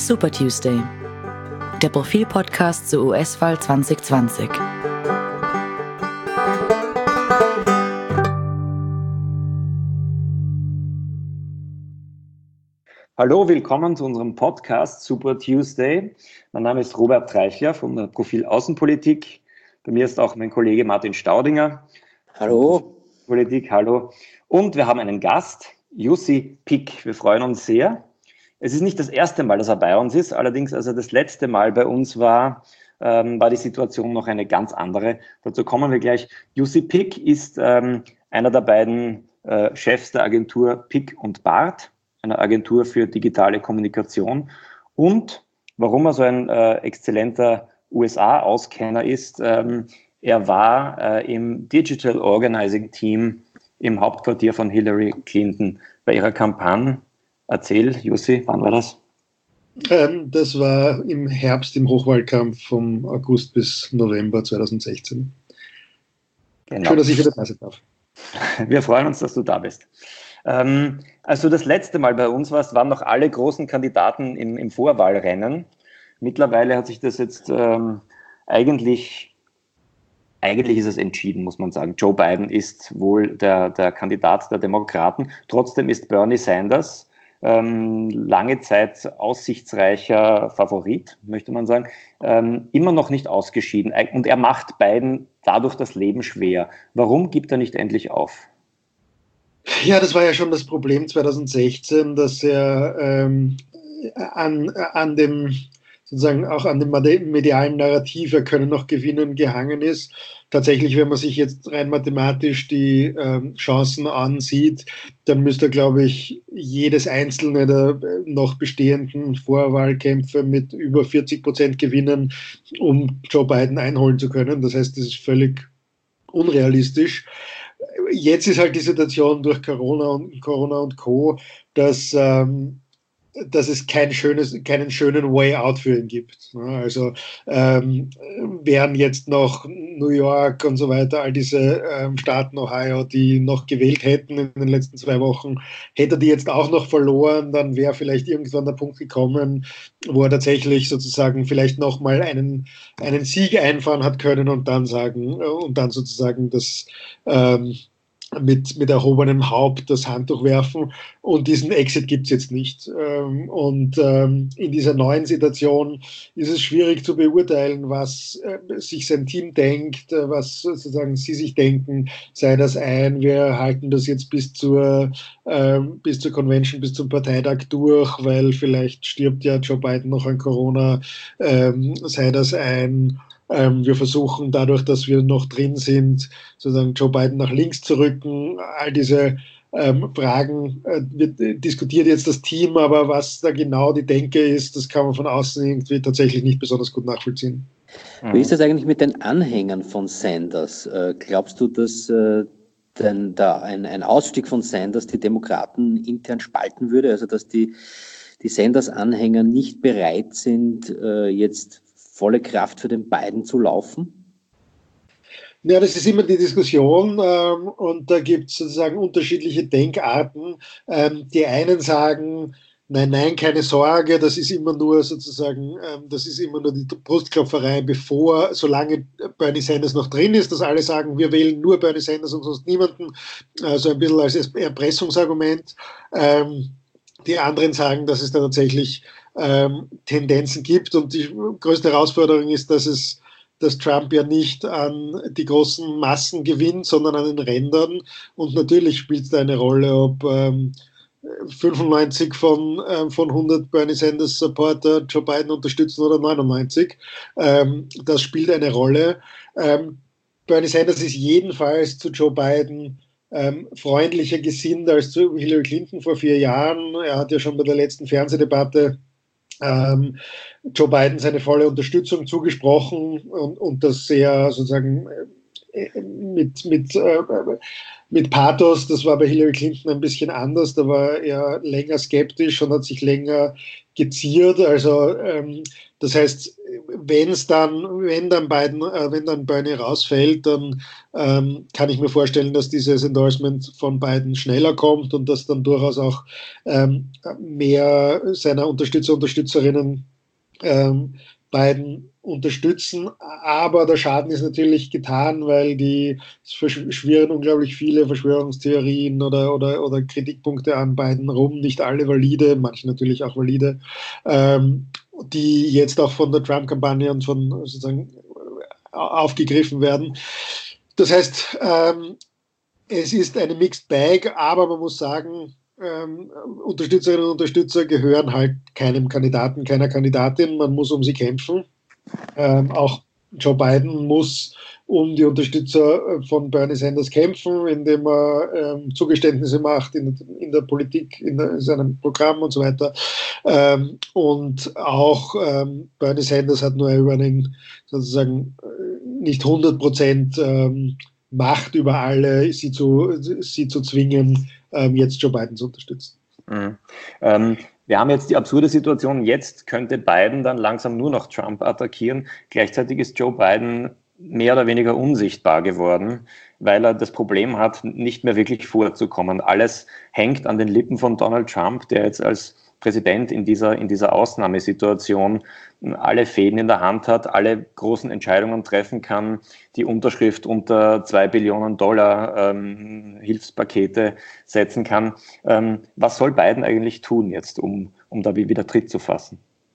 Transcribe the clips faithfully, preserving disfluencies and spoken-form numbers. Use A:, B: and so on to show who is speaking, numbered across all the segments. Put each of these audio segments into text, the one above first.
A: Super Tuesday, der Profil-Podcast zur U S-Wahl zwanzig zwanzig.
B: Hallo, willkommen zu unserem Podcast Super Tuesday. Mein Name ist Robert Treichler von der Profil Außenpolitik. Bei mir ist auch mein Kollege Martin Staudinger.
C: Hallo.
B: Politik, hallo. Und wir haben einen Gast, Jussi Pick. Wir freuen uns sehr. Es ist nicht das erste Mal, dass er bei uns ist. Allerdings, als er das letzte Mal bei uns war, ähm, war die Situation noch eine ganz andere. Dazu kommen wir gleich. Jussi Pick ist ähm, einer der beiden äh, Chefs der Agentur Pick und Bart, einer Agentur für digitale Kommunikation. Und warum er so ein äh, exzellenter U S A-Auskenner ist, ähm, er war äh, im Digital Organizing Team im Hauptquartier von Hillary Clinton bei ihrer Kampagne. Erzähl, Jussi, wann war das?
D: Ähm, das war im Herbst, im Hochwahlkampf vom August bis November zweitausendsechzehn. Genau. Schön, dass ich wieder da sein darf.
B: Wir freuen uns, dass du da bist. Ähm, als du das letzte Mal bei uns warst, waren noch alle großen Kandidaten im, im Vorwahlrennen. Mittlerweile hat sich das jetzt ähm, eigentlich, eigentlich ist es entschieden, muss man sagen. Joe Biden ist wohl der, der Kandidat der Demokraten. Trotzdem ist Bernie Sanders ähm, lange Zeit aussichtsreicher Favorit, möchte man sagen, ähm, immer noch nicht ausgeschieden. Und er macht Biden dadurch das Leben schwer. Warum gibt er nicht endlich auf?
D: Ja, das war ja schon das Problem zweitausendsechzehn, dass er ähm, an, an dem sozusagen auch an dem medialen Narrativ, er könne noch gewinnen, gehangen ist. Tatsächlich, wenn man sich jetzt rein mathematisch die ähm, Chancen ansieht, dann müsste er, glaube ich, jedes einzelne der noch bestehenden Vorwahlkämpfe mit über vierzig Prozent gewinnen, um Joe Biden einholen zu können. Das heißt, das ist völlig unrealistisch. Jetzt ist halt die Situation durch Corona und Corona und Co., dass, ähm, dass es kein schönes, keinen schönen Way out für ihn gibt. Also ähm, wären jetzt noch New York und so weiter, all diese ähm, Staaten, Ohio, die noch gewählt hätten in den letzten zwei Wochen, hätte er die jetzt auch noch verloren, dann wäre vielleicht irgendwann der Punkt gekommen, wo er tatsächlich sozusagen vielleicht nochmal einen, einen Sieg einfahren hat können und dann sagen, und dann sozusagen das ähm, mit, mit erhobenem Haupt das Handtuch werfen, und diesen Exit gibt es jetzt nicht. Und in dieser neuen Situation ist es schwierig zu beurteilen, was sich sein Team denkt, was sozusagen sie sich denken, sei das ein, wir halten das jetzt bis zur, bis zur Convention, bis zum Parteitag durch, weil vielleicht stirbt ja Joe Biden noch an Corona, sei das ein, wir versuchen dadurch, dass wir noch drin sind, sozusagen Joe Biden nach links zu rücken. All diese ähm, Fragen äh, wird, diskutiert jetzt das Team, aber was da genau die Denke ist, das kann man von außen irgendwie tatsächlich nicht besonders gut nachvollziehen.
C: Wie ist das eigentlich mit den Anhängern von Sanders? Äh, glaubst du, dass äh, denn da ein, ein Ausstieg von Sanders die Demokraten intern spalten würde? Also dass die, die Sanders-Anhänger nicht bereit sind, äh, jetzt volle Kraft für den Biden zu laufen?
D: Ja, das ist immer die Diskussion, ähm, und da gibt es sozusagen unterschiedliche Denkarten. Ähm, die einen sagen, nein, nein, keine Sorge, das ist immer nur sozusagen, ähm, das ist immer nur die Brustklopferei, bevor, solange Bernie Sanders noch drin ist, dass alle sagen, wir wählen nur Bernie Sanders und sonst niemanden, also ein bisschen als Erpressungsargument. Ähm, die anderen sagen, dass es da tatsächlich Ähm, Tendenzen gibt, und die größte Herausforderung ist, dass es, dass Trump ja nicht an die großen Massen gewinnt, sondern an den Rändern, und natürlich spielt es da eine Rolle, ob ähm, fünfundneunzig von, ähm, von hundert Bernie Sanders Supporter Joe Biden unterstützen oder neunundneunzig. Ähm, das spielt eine Rolle. Ähm, Bernie Sanders ist jedenfalls zu Joe Biden Ähm, freundlicher gesinnt als zu Hillary Clinton vor vier Jahren. Er hat ja schon bei der letzten Fernsehdebatte ähm, Joe Biden seine volle Unterstützung zugesprochen, und, und das sehr sozusagen äh, mit, mit, äh, mit Pathos. Das war bei Hillary Clinton ein bisschen anders. Da war er länger skeptisch und hat sich länger geziert. Also ähm, das heißt, wenn es dann, wenn dann Biden, äh, wenn dann Bernie rausfällt, dann ähm, kann ich mir vorstellen, dass dieses Endorsement von Biden schneller kommt und dass dann durchaus auch ähm, mehr seiner Unterstützer, Unterstützerinnen ähm, Biden unterstützen. Aber der Schaden ist natürlich getan, weil die es verschwirren unglaublich viele Verschwörungstheorien oder, oder, oder Kritikpunkte an Biden rum, nicht alle valide, manche natürlich auch valide, ähm, die jetzt auch von der Trump-Kampagne und von sozusagen aufgegriffen werden. Das heißt, ähm, es ist eine Mixed Bag, aber man muss sagen, ähm, Unterstützerinnen und Unterstützer gehören halt keinem Kandidaten, keiner Kandidatin. Man muss um sie kämpfen. Ähm, auch Joe Biden muss um die Unterstützer von Bernie Sanders kämpfen, indem er ähm, Zugeständnisse macht in, in der Politik, in, der, in seinem Programm und so weiter. Ähm, und auch ähm, Bernie Sanders hat nur über einen sozusagen nicht hundert Prozent ähm, Macht über alle, sie zu, sie zu zwingen, ähm, jetzt Joe Biden zu unterstützen.
B: Mhm. Ähm, wir haben jetzt die absurde Situation, jetzt könnte Biden dann langsam nur noch Trump attackieren. Gleichzeitig ist Joe Biden mehr oder weniger unsichtbar geworden, weil er das Problem hat, nicht mehr wirklich vorzukommen. Alles hängt an den Lippen von Donald Trump, der jetzt als Präsident in dieser, in dieser Ausnahmesituation alle Fäden in der Hand hat, alle großen Entscheidungen treffen kann, die Unterschrift unter zwei Billionen Dollar ähm, Hilfspakete setzen kann. Ähm, was soll Biden eigentlich tun jetzt, um, um da wieder Tritt zu fassen?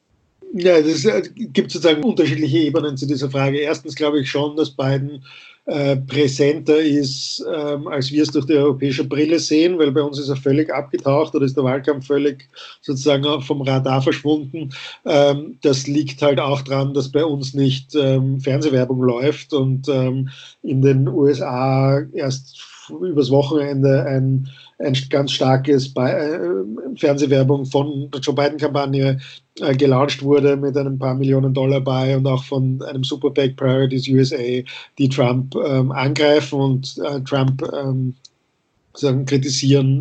D: Ja, es gibt sozusagen unterschiedliche Ebenen zu dieser Frage. Erstens glaube ich schon, dass Biden äh, präsenter ist, ähm, als wir es durch die europäische Brille sehen, weil bei uns ist er völlig abgetaucht oder ist der Wahlkampf völlig sozusagen vom Radar verschwunden. Ähm, das liegt halt auch daran, dass bei uns nicht ähm, Fernsehwerbung läuft und ähm, in den U S A erst übers Wochenende ein, ein ganz starkes Be- äh, Fernsehwerbung von der Joe Biden-Kampagne äh, gelauncht wurde mit einem paar Millionen Dollar bei und auch von einem Super PAC Priorities U S A, die Trump ähm, angreifen und äh, Trump ähm, sagen, kritisieren,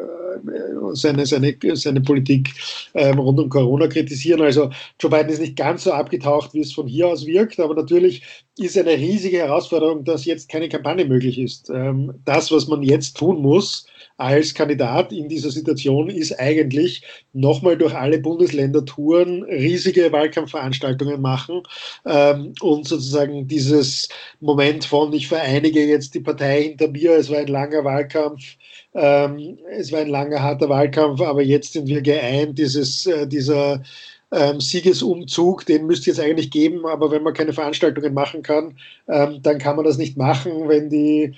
D: äh, seine, seine, seine Politik ähm, rund um Corona kritisieren. Also Joe Biden ist nicht ganz so abgetaucht, wie es von hier aus wirkt, aber natürlich ist eine riesige Herausforderung, dass jetzt keine Kampagne möglich ist. Ähm, das, was man jetzt tun muss als Kandidat in dieser Situation, ist eigentlich nochmal durch alle Bundesländer touren, riesige Wahlkampfveranstaltungen machen ähm, und sozusagen dieses Moment von, ich vereinige jetzt die Partei hinter mir, es war ein langer Wahlkampf, ähm, es war ein langer, harter Wahlkampf, aber jetzt sind wir geeint, dieses, äh, dieser ähm, Siegesumzug, den müsste es jetzt eigentlich geben, aber wenn man keine Veranstaltungen machen kann, ähm, dann kann man das nicht machen. Wenn die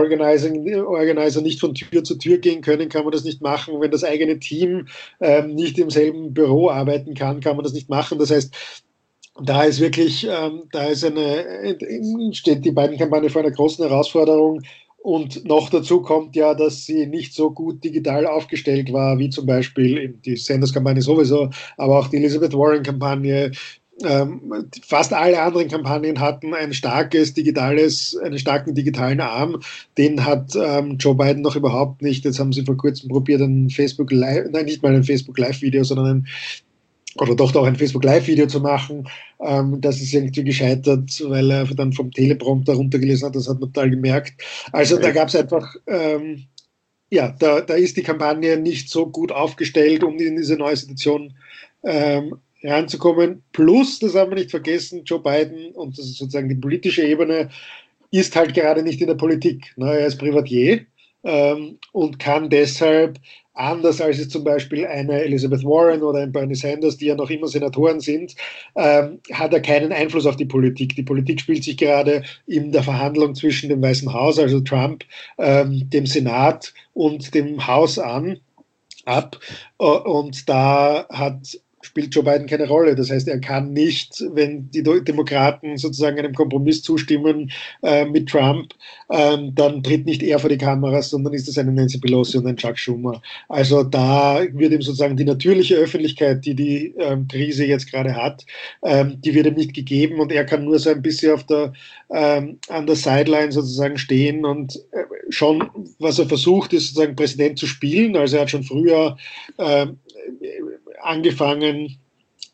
D: Organizer nicht von Tür zu Tür gehen können, kann man das nicht machen. Wenn das eigene Team ähm, nicht im selben Büro arbeiten kann, kann man das nicht machen. Das heißt, da ist wirklich, ähm, da ist eine, steht die Biden-Kampagne vor einer großen Herausforderung. Und noch dazu kommt ja, dass sie nicht so gut digital aufgestellt war, wie zum Beispiel die Sanders-Kampagne sowieso, aber auch die Elizabeth Warren-Kampagne. Ähm, fast alle anderen Kampagnen hatten ein starkes digitales, einen starken digitalen Arm. Den hat ähm, Joe Biden noch überhaupt nicht. Jetzt haben sie vor kurzem probiert, ein Facebook Live, nein, nicht mal ein Facebook Live-Video, sondern ein oder doch auch ein Facebook-Live-Video zu machen. Ähm, das ist irgendwie gescheitert, weil er dann vom Teleprompter runtergelesen hat. Das hat man total gemerkt. Also da gab es einfach, ähm, ja, da, da ist die Kampagne nicht so gut aufgestellt, um in diese neue Situation ähm, reinzukommen. Plus, das haben wir nicht vergessen, Joe Biden, und das ist sozusagen die politische Ebene, ist halt gerade nicht in der Politik. Ne? Er ist Privatier ähm, und kann deshalb anders als es zum Beispiel eine Elizabeth Warren oder ein Bernie Sanders, die ja noch immer Senatoren sind, ähm, hat er keinen Einfluss auf die Politik. Die Politik spielt sich gerade in der Verhandlung zwischen dem Weißen Haus, also Trump, ähm, dem Senat und dem Haus an, ab. Und da hat spielt Joe Biden keine Rolle. Das heißt, er kann nicht, wenn die Demokraten sozusagen einem Kompromiss zustimmen äh, mit Trump, ähm, dann tritt nicht er vor die Kameras, sondern ist es eine Nancy Pelosi und ein Chuck Schumer. Also da wird ihm sozusagen die natürliche Öffentlichkeit, die die ähm, Krise jetzt gerade hat, ähm, die wird ihm nicht gegeben und er kann nur so ein bisschen auf der, ähm, an der Sideline sozusagen stehen und äh, schon, was er versucht, ist sozusagen Präsident zu spielen. Also er hat schon früher ähm, angefangen,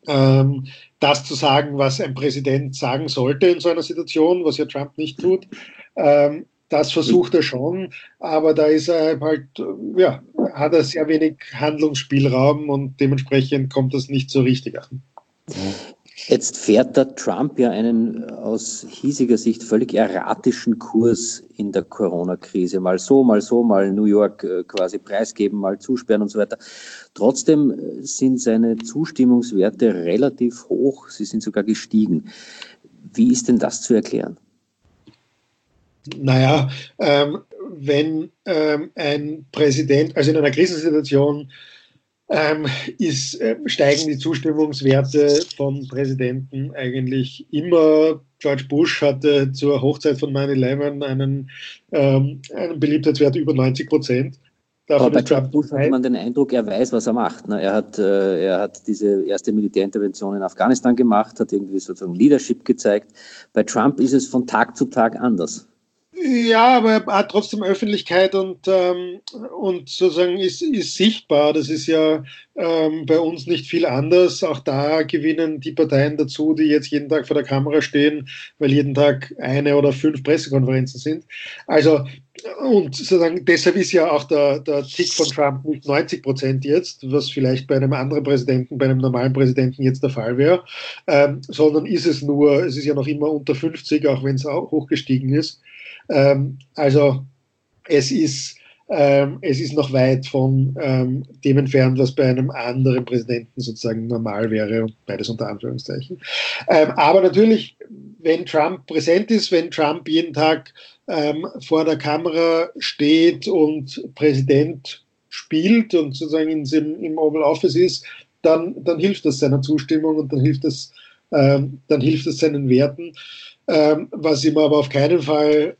D: ähm, das zu sagen, was ein Präsident sagen sollte in so einer Situation, was ja Trump nicht tut. Ähm, das versucht er schon, aber da ist er halt, ja, hat er sehr wenig Handlungsspielraum und dementsprechend kommt das nicht so richtig an.
C: Jetzt fährt der Trump ja einen aus hiesiger Sicht völlig erratischen Kurs in der Corona-Krise. Mal so, mal so, mal New York quasi preisgeben, mal zusperren und so weiter. Trotzdem sind seine Zustimmungswerte relativ hoch. Sie sind sogar gestiegen. Wie ist denn das zu erklären?
D: Naja, ähm, wenn ähm, ein Präsident, also in einer Krisensituation, ähm, ist, äh, steigen die Zustimmungswerte von Präsidenten eigentlich immer. George Bush hatte zur Hochzeit von nine eleven einen, ähm, einen Beliebtheitswert über neunzig Prozent.
C: Aber bei George Bush hat man den Eindruck, er weiß, was er macht. Ne? Er hat, äh, er hat diese erste Militärintervention in Afghanistan gemacht, hat irgendwie sozusagen Leadership gezeigt. Bei Trump ist es von Tag zu Tag anders.
D: Ja, aber er hat trotzdem Öffentlichkeit und, ähm, und sozusagen ist, ist sichtbar. Das ist ja ähm, bei uns nicht viel anders. Auch da gewinnen die Parteien dazu, die jetzt jeden Tag vor der Kamera stehen, weil jeden Tag eine oder fünf Pressekonferenzen sind. Also, und sozusagen deshalb ist ja auch der, der Tick von Trump nicht neunzig Prozent jetzt, was vielleicht bei einem anderen Präsidenten, bei einem normalen Präsidenten jetzt der Fall wäre, ähm, sondern ist es nur, es ist ja noch immer unter fünfzig, auch wenn es auch hochgestiegen ist. Ähm, also es ist, ähm, es ist noch weit von ähm, dem entfernt, was bei einem anderen Präsidenten sozusagen normal wäre, und beides unter Anführungszeichen. Ähm, aber natürlich, wenn Trump präsent ist, wenn Trump jeden Tag ähm, vor der Kamera steht und Präsident spielt und sozusagen in, im Oval Office ist, dann, dann hilft das seiner Zustimmung und dann hilft das, ähm, dann hilft das seinen Werten. Ähm, was ihm aber auf keinen Fall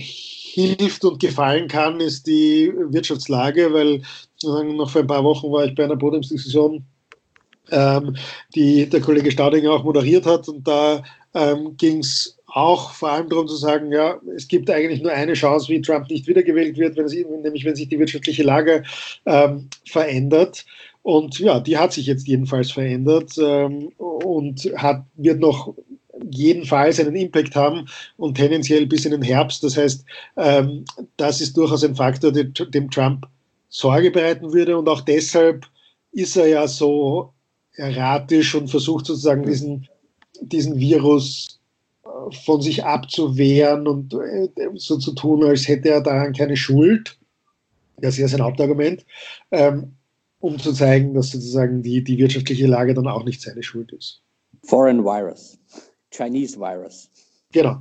D: hilft und gefallen kann, ist die Wirtschaftslage, weil noch vor ein paar Wochen war ich bei einer Podiumsdiskussion, ähm, die der Kollege Staudinger auch moderiert hat, und da ähm, ging es auch vor allem darum zu sagen, ja, es gibt eigentlich nur eine Chance, wie Trump nicht wiedergewählt wird, wenn es, nämlich wenn sich die wirtschaftliche Lage ähm, verändert. Und ja, die hat sich jetzt jedenfalls verändert ähm, und hat, wird noch jedenfalls einen Impact haben und tendenziell bis in den Herbst. Das heißt, ähm, das ist durchaus ein Faktor, der, dem Trump Sorge bereiten würde, und auch deshalb ist er ja so erratisch und versucht sozusagen diesen, diesen Virus von sich abzuwehren und äh, so zu tun, als hätte er daran keine Schuld. Das ist ja sein Hauptargument, ähm, um zu zeigen, dass sozusagen die, die wirtschaftliche Lage dann auch nicht seine Schuld ist.
C: Foreign Virus. Chinese Virus.
D: Genau.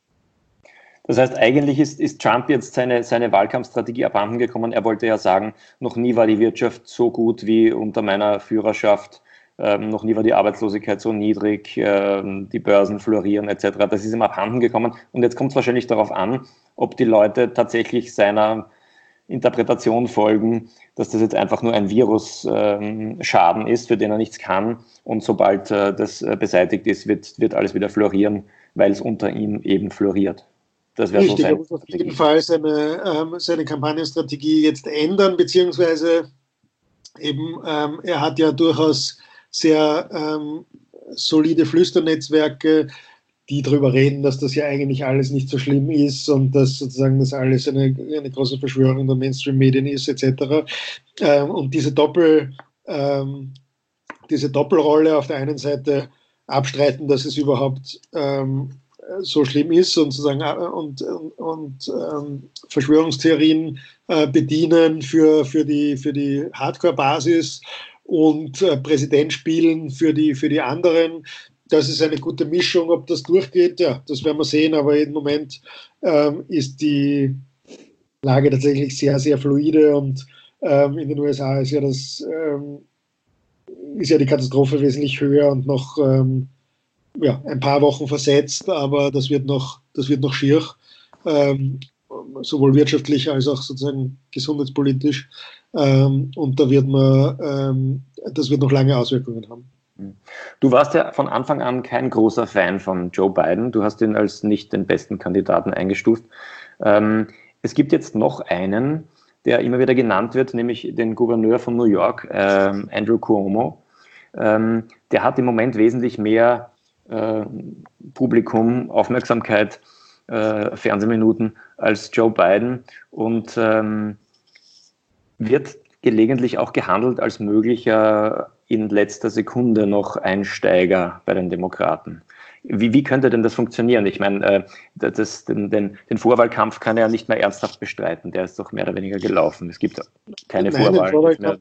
B: Das heißt, eigentlich ist, ist Trump jetzt seine, seine Wahlkampfstrategie abhanden gekommen. Er wollte ja sagen, noch nie war die Wirtschaft so gut wie unter meiner Führerschaft, ähm, noch nie war die Arbeitslosigkeit so niedrig, ähm, die Börsen florieren et cetera. Das ist ihm abhanden gekommen. Und jetzt kommt es wahrscheinlich darauf an, ob die Leute tatsächlich seiner Interpretation folgen, dass das jetzt einfach nur ein Virusschaden ähm, ist, für den er nichts kann. Und sobald äh, das äh, beseitigt ist, wird, wird alles wieder florieren, weil es unter ihm eben floriert. Das wäre so sein.
D: Er muss auf jeden Fall seine, ähm, seine Kampagnenstrategie jetzt ändern, beziehungsweise eben, ähm, er hat ja durchaus sehr ähm, solide Flüsternetzwerke, die darüber reden, dass das ja eigentlich alles nicht so schlimm ist und dass sozusagen das alles eine, eine große Verschwörung der Mainstream-Medien ist, et cetera. Ähm, und diese, Doppel, ähm, diese Doppelrolle auf der einen Seite abstreiten, dass es überhaupt ähm, so schlimm ist und sozusagen und, und, und ähm, Verschwörungstheorien äh, bedienen für, für die, für die Hardcore-Basis und äh, Präsident spielen für die, für die anderen. Das ist eine gute Mischung. Ob das durchgeht, ja, das werden wir sehen. Aber im Moment ähm, ist die Lage tatsächlich sehr, sehr fluide. Und ähm, in den U S A ist ja, das, ähm, ist ja die Katastrophe wesentlich höher und noch ähm, ja, ein paar Wochen versetzt. Aber das wird noch, das wird noch schier, ähm, sowohl wirtschaftlich als auch sozusagen gesundheitspolitisch. Ähm, und da wird man, ähm, das wird noch lange Auswirkungen haben.
B: Du warst ja von Anfang an kein großer Fan von Joe Biden. Du hast ihn als nicht den besten Kandidaten eingestuft. Ähm, es gibt jetzt noch einen, der immer wieder genannt wird, nämlich den Gouverneur von New York, ähm, Andrew Cuomo. ähm, der hat im Moment wesentlich mehr äh, Publikum, Aufmerksamkeit, äh, Fernsehminuten als Joe Biden und ähm, wird gelegentlich auch gehandelt als möglicher in letzter Sekunde noch Einsteiger bei den Demokraten. Wie, wie könnte denn das funktionieren? Ich meine, äh, das, den, den, den Vorwahlkampf kann er ja nicht mehr ernsthaft bestreiten. Der ist doch mehr oder weniger gelaufen. Es gibt keine
D: Nein,
B: Vorwahl.
D: Vorwahlkampf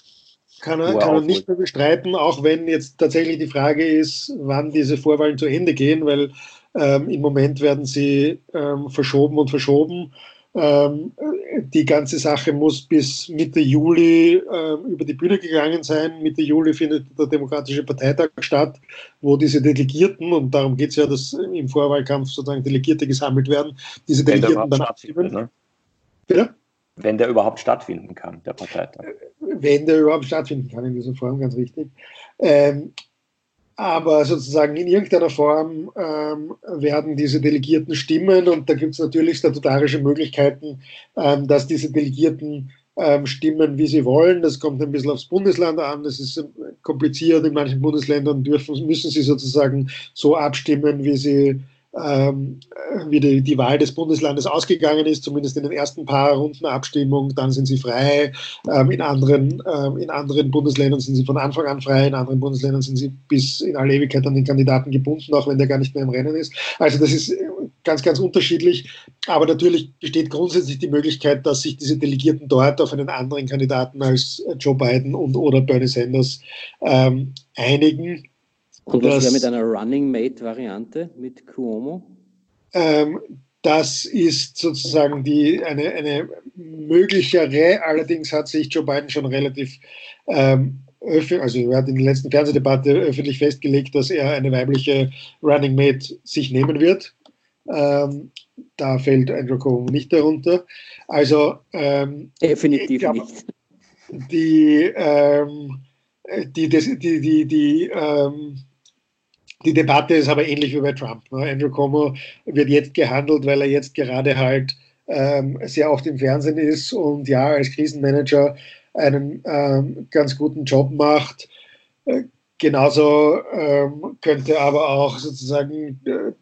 D: kann er, kann er nicht mehr bestreiten, auch wenn jetzt tatsächlich die Frage ist, wann diese Vorwahlen zu Ende gehen, weil ähm, im Moment werden sie ähm, verschoben und verschoben. Ähm, die ganze Sache muss bis Mitte Juli äh, über die Bühne gegangen sein. Mitte Juli findet der Demokratische Parteitag statt, wo diese Delegierten, und darum geht es ja, dass im Vorwahlkampf sozusagen Delegierte gesammelt werden, diese Delegierten dann abstimmen.
B: Ne?
D: Bitte?
B: Wenn der überhaupt stattfinden kann, der Parteitag.
D: Wenn der überhaupt stattfinden kann in dieser Form, ganz richtig. Ähm, aber sozusagen in irgendeiner Form ähm, werden diese Delegierten stimmen und da gibt es natürlich statutarische Möglichkeiten, ähm, dass diese Delegierten ähm, stimmen, wie sie wollen. Das kommt ein bisschen aufs Bundesland an. Das ist kompliziert. In manchen Bundesländern dürfen, müssen sie sozusagen so abstimmen, wie sie Ähm, wie die, die Wahl des Bundeslandes ausgegangen ist, zumindest in den ersten paar Runden Abstimmung, dann sind sie frei. Ähm, in, anderen, ähm, in anderen Bundesländern sind sie von Anfang an frei, in anderen Bundesländern sind sie bis in alle Ewigkeit an den Kandidaten gebunden, auch wenn der gar nicht mehr im Rennen ist. Also das ist ganz, ganz unterschiedlich. Aber natürlich besteht grundsätzlich die Möglichkeit, dass sich diese Delegierten dort auf einen anderen Kandidaten als Joe Biden und oder Bernie Sanders ähm, einigen.
C: Und was wäre mit einer Running Mate-Variante mit Cuomo?
D: Ähm, das ist sozusagen die, eine, eine möglichere, allerdings hat sich Joe Biden schon relativ, ähm, also er hat in der letzten Fernsehdebatte öffentlich festgelegt, dass er eine weibliche Running Mate sich nehmen wird. Ähm, da fällt Andrew Cuomo nicht darunter. Also ähm,
C: definitiv
D: glaub,
C: nicht.
D: Die, ähm, die, die, die, die, die ähm, Die Debatte ist aber ähnlich wie bei Trump. Ne? Andrew Cuomo wird jetzt gehandelt, weil er jetzt gerade halt ähm, sehr oft im Fernsehen ist und ja, als Krisenmanager einen ähm, ganz guten Job macht. Äh, genauso ähm, könnte aber auch sozusagen äh,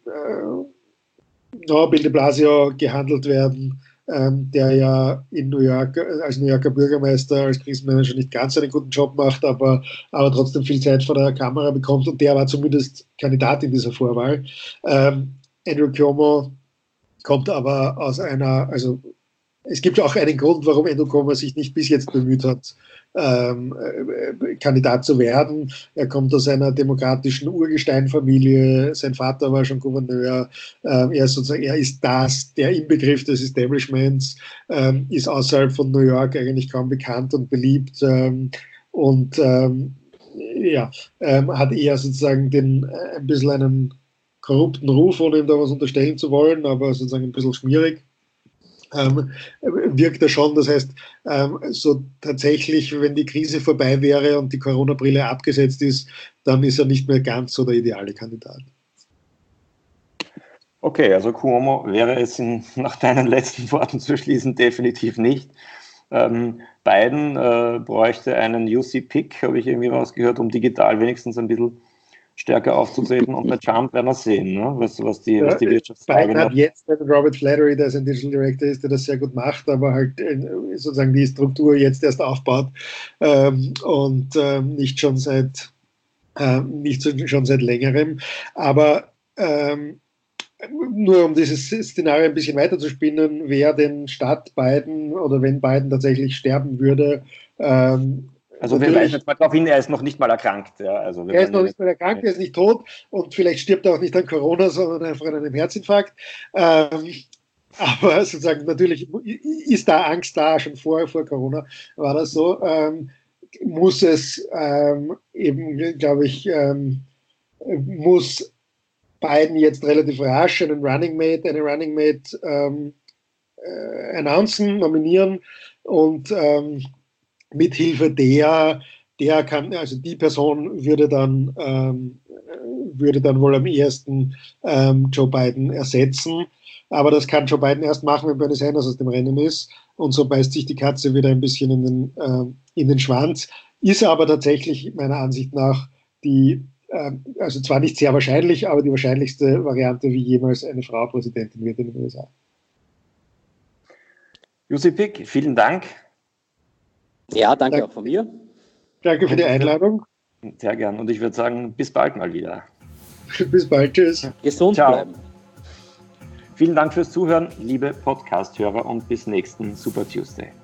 D: äh, Bill de Blasio gehandelt werden, ähm, der ja in New York als New Yorker Bürgermeister, als Krisenmanager nicht ganz einen guten Job macht, aber, aber trotzdem viel Zeit vor der Kamera bekommt und der war zumindest Kandidat in dieser Vorwahl. Ähm, Andrew Cuomo kommt aber aus einer, also es gibt auch einen Grund, warum Andrew Cuomo sich nicht bis jetzt bemüht hat, ähm, äh, Kandidat zu werden. Er kommt aus einer demokratischen Urgesteinfamilie, sein Vater war schon Gouverneur, ähm, er ist sozusagen, er ist das, der Inbegriff des Establishments, ähm, ist außerhalb von New York eigentlich kaum bekannt und beliebt ähm, und ähm, ja, ähm, hat eher sozusagen den, äh, ein bisschen einen korrupten Ruf, ohne ihm da was unterstellen zu wollen, aber sozusagen ein bisschen schmierig. Ähm, wirkt er schon. Das heißt, ähm, so tatsächlich, wenn die Krise vorbei wäre und die Corona-Brille abgesetzt ist, dann ist er nicht mehr ganz so der ideale Kandidat.
B: Okay, also Cuomo wäre es in, nach deinen letzten Worten zu schließen definitiv nicht. Ähm, Biden äh, bräuchte einen U C Pick, habe ich irgendwie rausgehört, um digital wenigstens ein bisschen stärker aufzutreten, und bei Trump werden wir sehen, ne? was, was die, was die Wirtschaftslage
D: Biden hat jetzt einen Robert Flattery, der sein Digital Director ist, der das sehr gut macht, aber halt sozusagen die Struktur jetzt erst aufbaut ähm, und ähm, nicht schon seit ähm, nicht schon seit längerem. Aber ähm, nur um dieses Szenario ein bisschen weiter zu spinnen, wer denn statt Biden oder wenn Biden tatsächlich sterben würde, ähm,
B: also wir weisen jetzt mal darauf hin, er ist noch nicht mal erkrankt. Ja, also wir
D: er ist noch nicht mal erkrankt, er ist nicht tot und vielleicht stirbt er auch nicht an Corona, sondern einfach an einem Herzinfarkt. Ähm, aber sozusagen natürlich ist da Angst da, schon vor, vor Corona war das so. Ähm, muss es ähm, eben, glaube ich, ähm, muss Biden jetzt relativ rasch einen Running Mate, eine Running Mate ähm, äh, announcen, nominieren und ähm, mithilfe der, der kann, also die Person würde dann, ähm, würde dann wohl am ehesten ähm, Joe Biden ersetzen. Aber das kann Joe Biden erst machen, wenn Bernie Sanders aus dem Rennen ist. Und so beißt sich die Katze wieder ein bisschen in den, äh, in den Schwanz. ist aber tatsächlich meiner Ansicht nach die, äh, also zwar nicht sehr wahrscheinlich, aber die wahrscheinlichste Variante, wie jemals eine Frau Präsidentin wird in den U S A.
B: Jussi Pick, vielen Dank.
C: Ja, danke,
D: danke
C: auch von mir.
D: Danke für die Einladung.
B: Sehr gern. Und ich würde sagen, bis bald mal wieder.
D: Bis bald. Tschüss.
C: Gesund
B: Ciao.
C: bleiben.
B: Vielen Dank fürs Zuhören, liebe Podcast-Hörer, und bis nächsten Super Tuesday.